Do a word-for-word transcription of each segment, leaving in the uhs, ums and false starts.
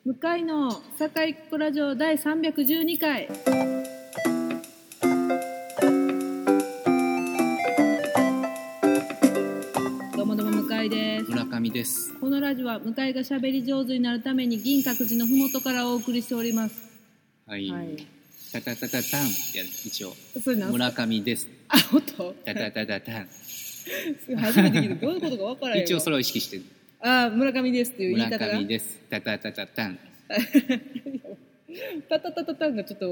向井の堺っ子ラジオ第さんびゃくじゅうにかい。どうもどうも向井です。 村上です。 このラジオは向井が喋り上手になるために銀閣寺のふもとからお送りしております。 はい、はい、タタタタタンや一応村上です。 あ、ほんとタタタタタン初めて聞いてどういうことか分からへん。 一応それを意識してる。 あ、村上ですっていう言い方が。 村上です。タタタタタンタタタタタンがちょっと、うん、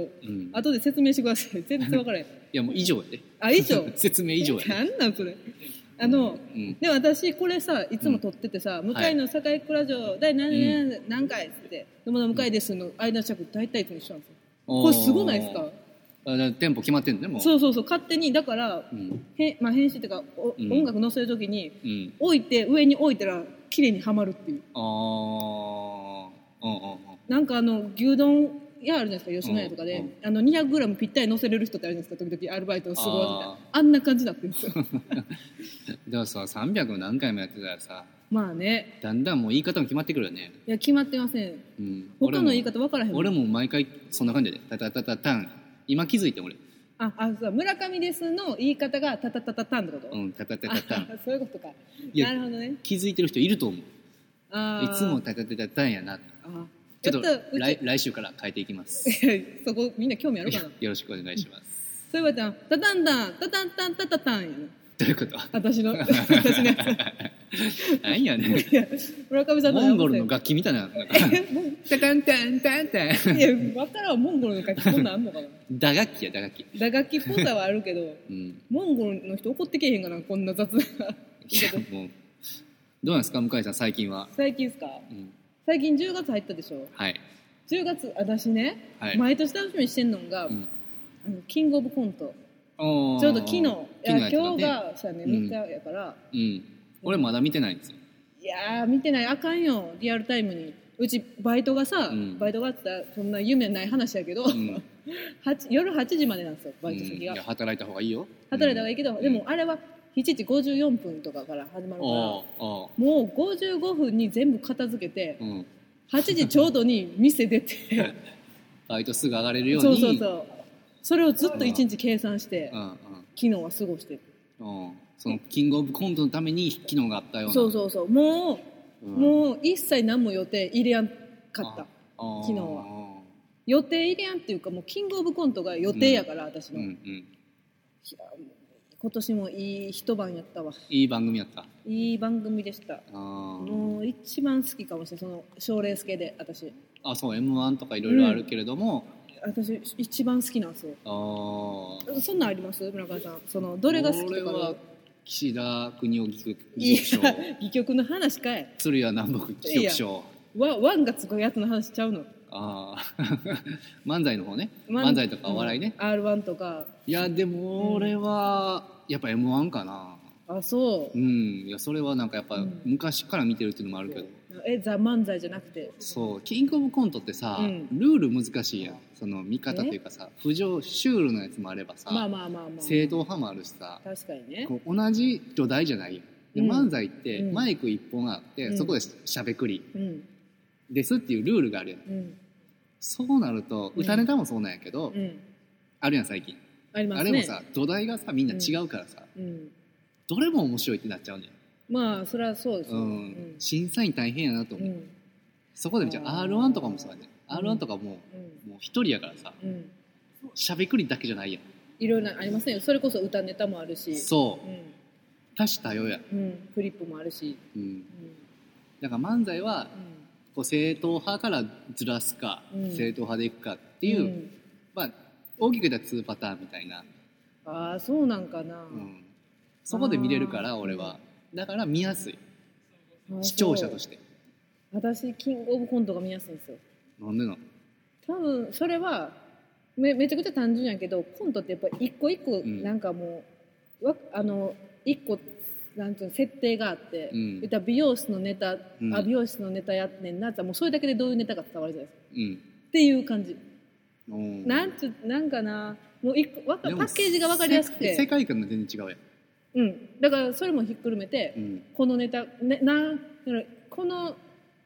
後で説明してください。全然分からへん。いやもう以上やで。 あ、以上説明以上やで。 なんなんそれ。あの、うん、で私これさいつも撮っててさ、うん、向井の堺っ子ラジオ第何何、うん、何回って「どうも向井です」の間の尺大体いつも一緒なんですよ。これすごないですか。 あ、テンポ決まってんのねもう。 そうそうそう、勝手にだから、うんへまあ、編集っていうか、うん、音楽載せるときに、うん、置いて上に置いたら綺麗にはまるっていう。ああ、うんうんうん。なんかあの牛丼屋あるじゃないですか、吉野家とかで、うんうん、あの にひゃくグラム ぴったり乗せれる人ってあるじゃないですか、時々アルバイトのすごいみたいな、あんな感じになってるんですよ。 でもさ、さんびゃく何回もやってたらさ、 まあね、 だんだんもう言い方も決まってくるよね。 いや決まってません、うん、他の言い方分からへん。 俺も毎回そんな感じでタタタタタン。今気づいて俺ああ、そう、村上ですの言い方がタタタタタンってこと。 うん、タタタタタン。 そういうことか。なるほどね。 気づいてる人いると思う。あ、いつもタタタタタンやな。あ、ちょっと来来週から変えていきます。 そこみんな興味あるかな。 よろしくお願いします。 そういうことはタタンタンタタンタンタタタンやな。 どういうこと？ 私の私のやつ。 何やねん。 村上さんのモンゴルの楽器みたいな。タタンタンタンタン。 いや分からん、モンゴルの楽器こんなんあんのかな。 打楽器や打楽器。 打楽器っぽさはあるけど、うん、モンゴルの人怒ってけへんかな、こんな雑な。いやもうどうなんですか向井さん最近は。 最近ですか、うん、最近じゅうがつ入ったでしょ。 はい。 じゅうがつ私ね、はい、毎年楽しみにしてんのが、うん、あのキングオブコント。ちょうど昨日、いや、ね、今日がさ、ね、みっかやから、 うんうん、俺まだ見てないんですよ。 いやー見てない、あかんよ、リアルタイムに。うちバイトがさ、うん、バイトがあったらそんな夢ない話やけど、うん、夜はちじまでなんですよ、バイト先が、うん、いや働いた方がいいよ。 働いた方がいいけど、うん、でもあれはしちじごじゅうよんぷんとかから始まるから、もうごじゅうごふんに全部片付けて、うん、はちじちょうどに店出てバイトすぐ上がれるように。 そうそうそう、それをずっといちにち計算して、うんうん、昨日は過ごしてる、うん、 そのキングオブコントのために昨日があったような。そうそうそう、もう、うん、もう一切何も予定入れやんかった。昨日は予定入れやんっていうか、もうキングオブコントが予定やから、うん、私の、うんうん、いや今年もいい一晩やったわ。 いい番組やった。 いい番組でした。あ、もう一番好きかもしれない、その賞レース系で私。 あ、そう、エムワン とかいろいろあるけれども、 うん、私一番好きなんですよ。あ、そんなんあります村上さん、そのどれが好きとか。俺は岸田国夫戯曲賞。 戯曲の話かい。 鶴屋南北戯曲賞。 ワ, ワンがつくやつの話ちゃうの。ああ漫才の方ね。漫才とかお笑いね、 うん、アールワン とか。 いやでも俺はやっぱ エムワン かな。 あ、そう。 うん、いやそれはなんかやっぱ昔から見てるっていうのもあるけど、 うん、えザ漫才じゃなくて。 そう、キングオブコントってさ、うん、ルール難しいやん。その見方というかさ、浮上シュールなやつもあればさ、まあまあまあまあ、正統派もあるしさ、 確かにね、 こう同じ土台じゃないやん。で漫才ってマイク一本あって、うん、そこでしゃべくり、うん、ですっていうルールがあるやん、うん、そうなると歌ネタもそうなんやけど、うん、あるやん最近。ありますね。あれもさ土台がさみんな違うからさ、うん、どれも面白いってなっちゃうねん。 まあそれはそうですよ、うんうん、 審査員大変やなと思う、うん、そこでじゃあ アールワン とかもそうやね、うん、アールワン とかも、うん、もう一人やからさ、うん、しゃべくりだけじゃないやん。 いろいろありますね。それこそ歌ネタもあるし、 そう、うん、多種多様や、 うん、フリップもあるし、うんうん、 だから漫才は、うん、こう正統派からずらすか、うん、正統派でいくかっていう、うん、まあ大きく言ったらにパターンみたいな。 ああそうなんかな、うん、 そこで見れるから俺は、だから見やすい、視聴者として。 私キングオブコントが見やすいんですよ。 なんでなの？ 多分それは め, めちゃくちゃ単純やけど、コントってやっぱ一個一個なんかもう、うん、あの一個なんていうの設定があって、うん、言ったら美容室のネタ、うん、あ美容室のネタやってんなってもうそれだけでどういうネタが伝わるじゃないですか、うん、っていう感じ。なんちゅなんかな、もう一個パッケージが分かりやすくて、 世界観が全然違うやん。 うん、だからそれもひっくるめて、うん、このネタ、ね、なこの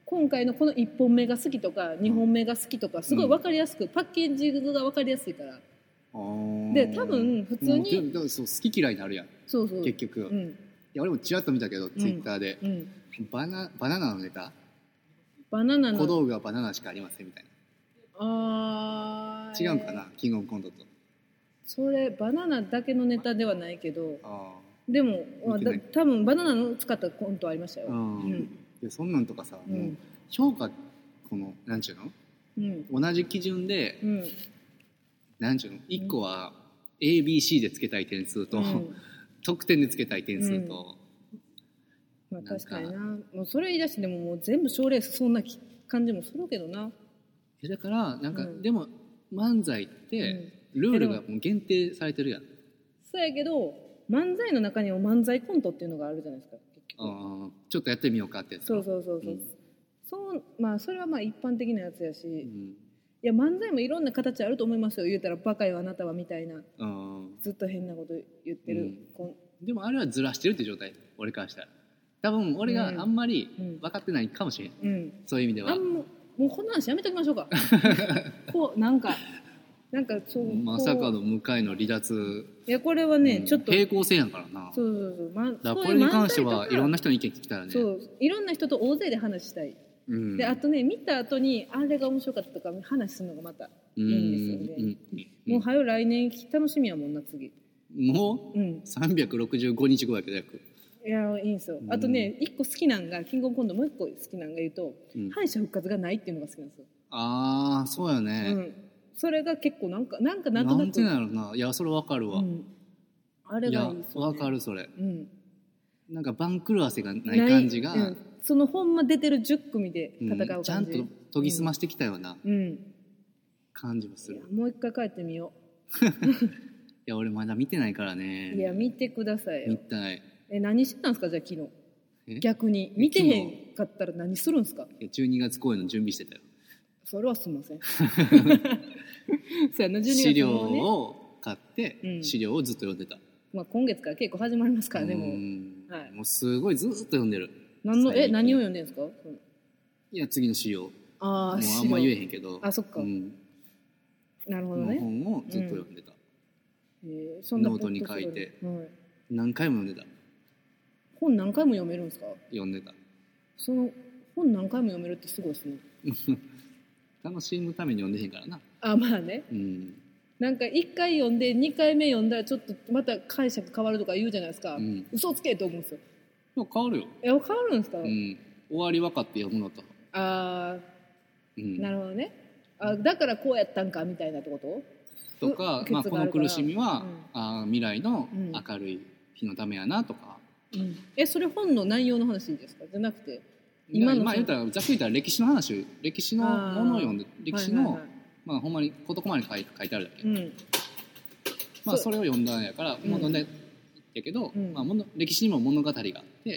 今回のこのいっぽんめが好きとかにほんめが好きとかすごい分かりやすく、うん、パッケージが分かりやすいから。あで多分普通にそう好き嫌いになるやん。そうそう結局、うん、いや俺もちらっと見たけど、うん、ツイッターで、うん、バナバナナのネタバナナの小道具はバナナしかありませんみたいな。あ違うんかな、キングオブコントと。 それバナナだけのネタではないけど、あでもだ多分バナナの使ったコントありましたよ。うん、 いやそんなんとかさ、うん、もう評価このなんちゅうの、うん、同じ基準で、うん、なんちゅうのいっこは エービーシー でつけたい点数と、うん、得点でつけたい点数と、 うん、まあ確かにな。もうそれ言い出してでももう全部賞レースそんな感じもするけどな。 だからなんか、うん、でも漫才ってルールがもう限定されてるやん。 そうやけど漫才の中にも漫才コントっていうのがあるじゃないですか結局。 あちょっとやってみようかってやつ。 そうそうそうそう、うん、そうまあそれはまあ一般的なやつやし、うん、いや漫才もいろんな形あると思いますよ。言うたらバカよあなたはみたいな、ずっと変なこと言ってる、 うん、でもあれはずらしてるって状態俺からしたら。多分俺があんまり分かってないかもしれん、うん、そういう意味では。 あんももうこの話やめときましょうかこうなんかなんかそうまさかの向井の離脱。 いやこれはね、うん、ちょっと平行線やからな。そうそうそう、ま、だからこれに関してはいろんな人の意見聞きたらね。 そういろんな人と大勢で話したい、うん、であとね見た後にあれが面白かったとか話するのがまたいいんですよね。うん、もうはよ来年楽しみやもんな次。 もう、うん、さんびゃくろくじゅうごにちごやけど約。 いやいいんですよ。あとね一個好きなんがキングオブコントもう一個好きなんが言うと、うん、敗者復活がないっていうのが好きなんですよ。 ああそうやね、うん、 それが結構なんかなんかなんとなくなんてなるな。いやそれわかるわ、うん、 あれがいいですよね。 わかるそれ、うん、なんか番狂わせがない感じが、うん、 そのほんま出てるじゅっくみで戦う感じ、うん、 ちゃんと研ぎ澄ましてきたような、うん、感じもする。いやもう一回帰ってみよういや俺まだ見てないからね。 いや見てくださいよ。 見たい。 え何してたんですかじゃあ昨日。逆に見てへんかったら何するんですか。 じゅうにがつ公演の準備してたよ。 それはすみませんそうやな、じゅうにがつの、ね、 資料を買って、うん、資料をずっと読んでた。 まあ、今月から稽古始まりますからね。もう、 はい、もうすごいずっと読んでる。 何のえ何を読んでるんですか。 いや次の資料。あもうあんま言えへんけど。 あそっか、うん、なるほどね。 本をずっと読んでた、うんえー、そんなノートに書いて、はい、何回も読んでた。 本何回も読めるんですか。 読んでた。 その本何回も読めるってすごいですね楽しむために読んでへんからな。 あまあね、うん、なんかいっかい読んでにかいめ読んだらちょっとまた解釈変わるとか言うじゃないですか、うん、嘘つけと思うんですよ。 でも変わるよ。 え変わるんですか、うん、 終わり分かって読むのと。ああ、うん、なるほどね。あだからこうやったんかみたいなってこととか、まあ、この苦しみは、うん、あ未来の明るい日のためやなとか、 うん、えそれ本の内容の話ですかじゃなくて今のまあ言うたらざっくり言ったら歴史の話歴史のものを読んで歴史の、はいはいはい、まあほんまに事細かに書い書いてあるだけ、うん、まあそれを読んだんやからものでやけど、うんまあ、もの歴史にも物語があって、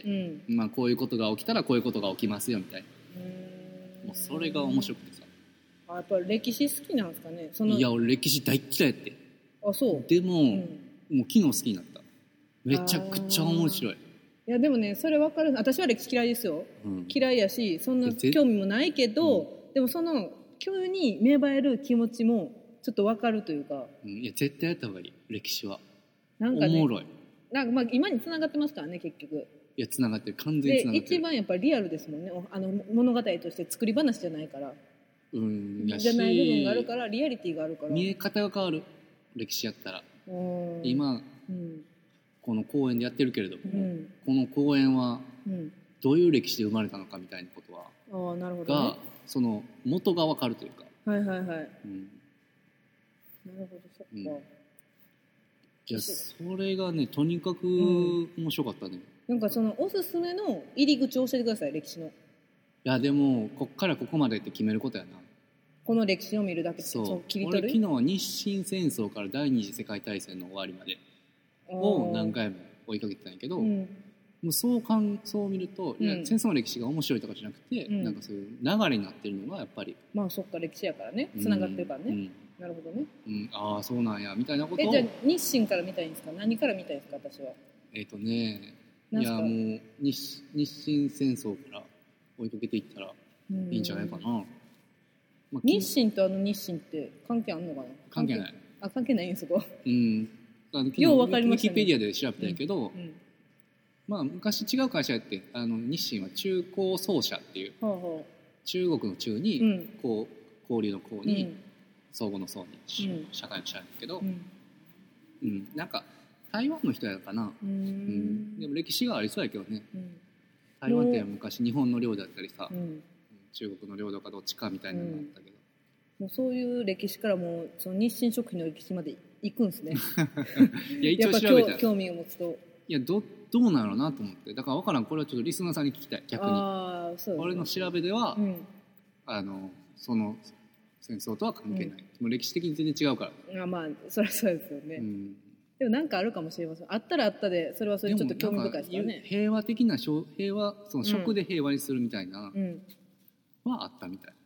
うんまあ、こういうことが起きたらこういうことが起きますよみたいな。うんもうそれが面白くてさ。 あやっぱり歴史好きなんですかね。そのいや俺歴史大嫌いやって。 あそうでも、うん、もう昨日好きになった。めちゃくちゃ面白い。 いやでもねそれ分かる。私は歴史嫌いですよ、うん、嫌いやしそんな興味もないけど、うん、でもその急に芽生える気持ちもちょっと分かるというか、 うん、いや絶対やった方がいい歴史は。なんか、ね、おもろい。 なんかまあ今に繋がってますからね結局。 いや繋がってる完全に繋がってる。 で一番やっぱりリアルですもんね。あの物語として作り話じゃないから、うん、じゃない部分があるからリアリティがあるから見え方が変わる歴史やったら。今、うんこの公園でやってるけれども、うん、この公園はどういう歴史で生まれたのかみたいなことは、うん、あなるほどね、がその元が分かるというか。 はいはいはい、うん、なるほどそっか、うん、いやそれがねとにかく面白かったね、 うん、なんかそのおすすめの入り口を教えてください歴史の。いやでもこっからここまでって決めることやな。 この歴史を見るだけ。 そうそう切り取る。俺昨日は日清戦争から第二次世界大戦の終わりまでを何回も追いかけてたんやけど、うん、もうそうかんそう見ると、うん、いや戦争の歴史が面白いとかじゃなくて、うん、なんかそういう流れになってるのがやっぱりまあそっか歴史やからねつながってるからね、うん、なるほどね、 うん、ああそうなんやみたいなことを。 えじゃあ日清から見たいんですか何から見たいんですか私は。 えっ、ー、とねいやもう 日, 日清戦争から追いかけていったらいいんじゃないかな。 まあ、日清とあの日清って関係あんのかな。 関係ない。 あ、関係ないんそこ。 うん。あのよう分かりましたね。ウィキペディアで調べたんやけど、うんうん、まあ昔違う会社やってあの日清は中高総社っていう、はあはあ、中国の中に、うん、こう交流の交に、うん、相互の相に、うん、社会の社やけど、うんうん、なんか台湾の人やかな、うんうん、でも歴史がありそうやけどね、うん、台湾って昔日本の領土だったりさ、うん、中国の領土かどっちかみたいなのがあったけど、 うん、もうそういう歴史からもその日清食品の歴史まで行くんですねいや一応調べたら興味を持つといや ど, どうなのなと思ってだから分からんこれはちょっとリスナーさんに聞きたい逆にあそう、ね、俺の調べでは、うん、あのその戦争とは関係ない、うん、もう歴史的に全然違うからあまあそりゃそうですよね、うん、でもなんかあるかもしれませんあったらあったでそれはそれちょっと興味深いですよね平和的な平和その食で平和にするみたいな、うんはあったみたい、うん、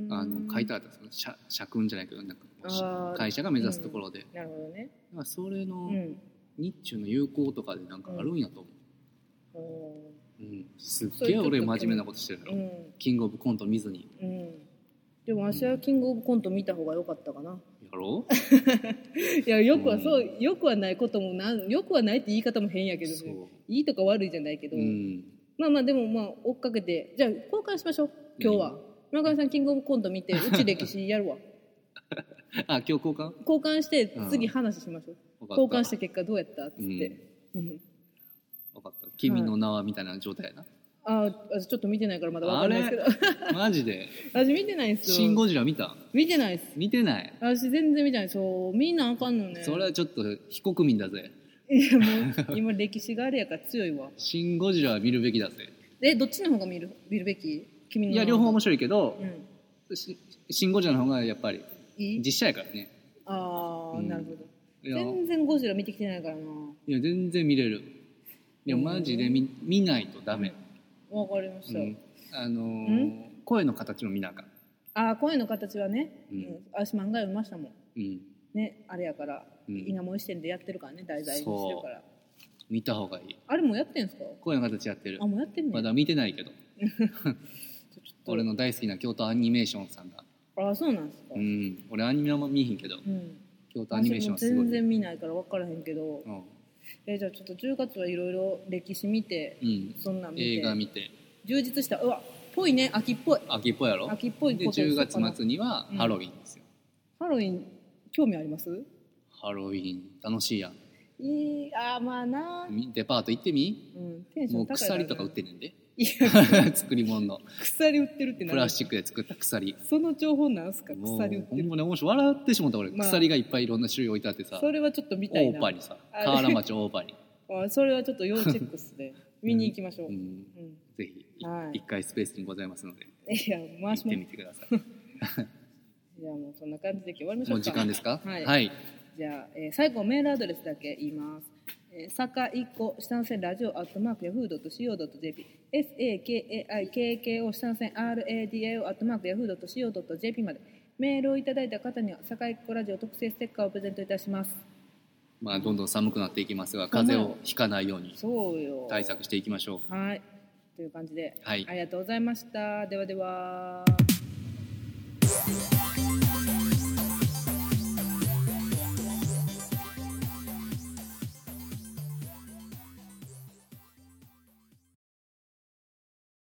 あの書いてあったその 社, 社訓じゃないけどなんか会社が目指すところで、うん、 なるほどねだからそれの日中の友好とかでなんかあるんやと思う、うんうん、すっげえ俺真面目なことしてるの、うん、キングオブコント見ずに、うん、 でも私はキングオブコント見た方が良かったかな、やろいやよくはそう、うん、よくはないこともなんよくはないって言い方も変やけどねいいとか悪いじゃないけど、うんまあまあでもまあ追っかけてじゃあ交換しましょう今日は村上さんキングオブコント見てうち歴史やるわあ今日交換交換して次話しましょう、うん、交換した結果どうやったっつって、うん、 分かった君の名はみたいな状態やな、 はい、あちょっと見てないからまだ分かんないですけどマジで私見てないっすよシン・ゴジラ見た見てないっす見てない私全然見てないそうみんなあかんのねそれはちょっと非国民だぜいやもう今歴史があれやから強いわシン・ゴジラは見るべきだぜえどっちの方が見る見るべき君のいや両方面白いけど、うん、シン・ゴジラの方がやっぱり実写やからねああ、うん、なるほど全然ゴジラ見てきてないからな。 いや全然見れるでもマジで 見, 見ないとダメわかりました、うん、 あのー、声の形も見なあかんああ声の形はね、うんうん、私漫画読みましたもん、うん、ねあれやから、うん、稲森支店でやってるからね題材にしてるから見た方がいいあれもやってんすか声の形やってるあもうやってんねまだ見てないけど俺の大好きな京都アニメーションさんがあそうなんですかうん俺アニメは見えへんけど、うん、京都アニメーションはすごい全然見ないから分からへんけど、うんえじゃあちょっとじゅうがつはいろいろ歴史見て、うん、そんなん見て映画見て充実したうわっぽいね秋っぽい秋っぽいやろ秋っぽいでじゅうがつ末にはハロウィンですよ、 うん、ハロウィン興味ありますハロウィン楽しいやんいいあまあなデパート行ってみ、うん、テンション高いからもう鎖とか売ってんねんでいや作り物の鎖売ってるって何プラスチックで作った鎖その情報なんすか鎖売ってるほんまに面白い笑ってしもた俺、まあ、鎖がいっぱいいろんな種類置いてあってさそれはちょっと見たいな大パリさ河原町大パリあそれはちょっと要チェックっすね見に行きましょう、うんうん、 ぜひ一、はい、回スペースにございますのでいや回し行ってみてくださいじゃあもうそんな感じで今日終わりましょうかもう時間ですかはい、 はい、 じゃあ、えー、最後メールアドレスだけ言いますさかいこ下の線ラジオアットマークヤフードットシーオードットジェーピー エスエーケーエーアイケーケーオー 下の線 アールエーディーエーオー アットマークヤフードットシーオードットジェーピー までメールをいただいた方にはさかいこラジオ特製ステッカーをプレゼントいたします。 まあどんどん寒くなっていきますが風邪をひかないように対策していきましょう。 はいという感じで、 はい、 ありがとうございました。ではでは。